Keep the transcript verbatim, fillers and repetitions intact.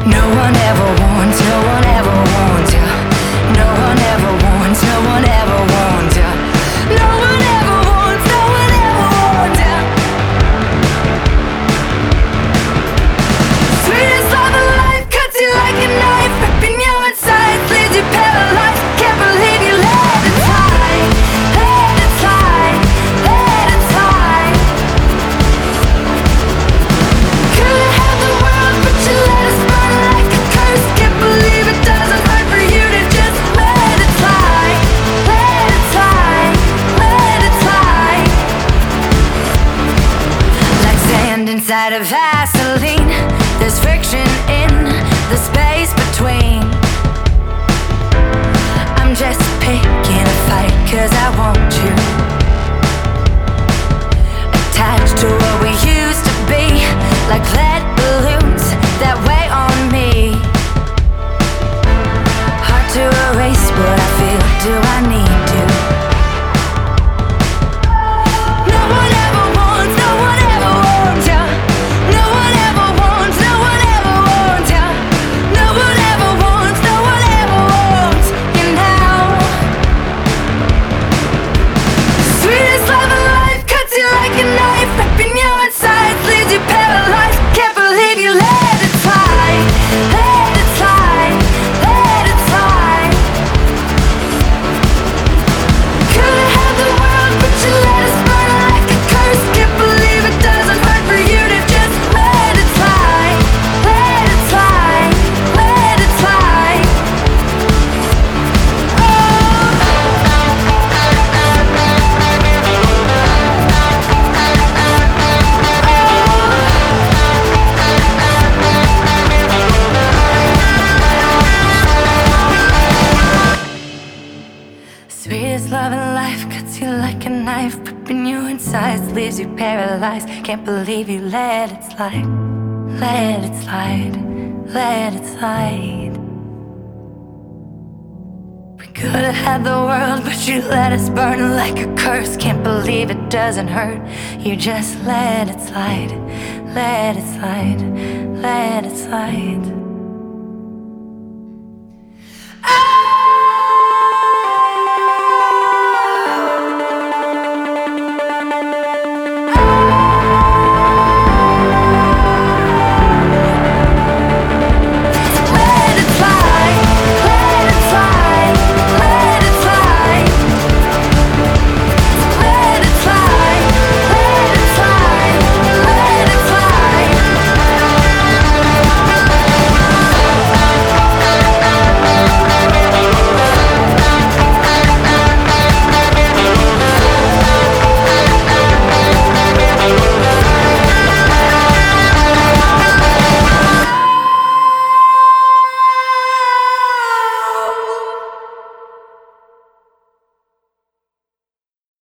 No one ever warns, no one ever warns you. No one ever warns, no one ever warns you. No one ever warns, no one ever warns you. Sweetest love of life cuts you like a knife, ripping your insides, leaves you paralyzed. Can't believe you let it slide, let it slide, let it slide. Could've had the world, but you let us burn like a curse. Can't believe it doesn't hurt for you to just let it slide, let it slide, let it slide. Like sand inside of Vaseline, there's friction in the space between. I'm just picking a fight 'cause I want you, attached to what we used to be, like lead balloons that weigh on me. Hard to erase what I feel, do I need to? No one ever warns, no one ever warns you. No one ever warns, no one ever warns you. No one ever warns, no one ever warns you now. Sweetest love of life cuts you like a knife, ripping your insides, leaves you paralyzed. Can't believe you let it slide, let it slide, let it slide. Could've had the world, but you let us burn like a curse. Can't believe it doesn't hurt for you to just let it slide, let it slide, let it slide. Sweetest love in life cuts you like a knife, ripping you insides, leaves you paralyzed. Can't believe you let it slide, let it slide, let it slide. We could've had the world, but you let us burn like a curse. Can't believe it doesn't hurt, you just let it slide, let it slide, let it slide.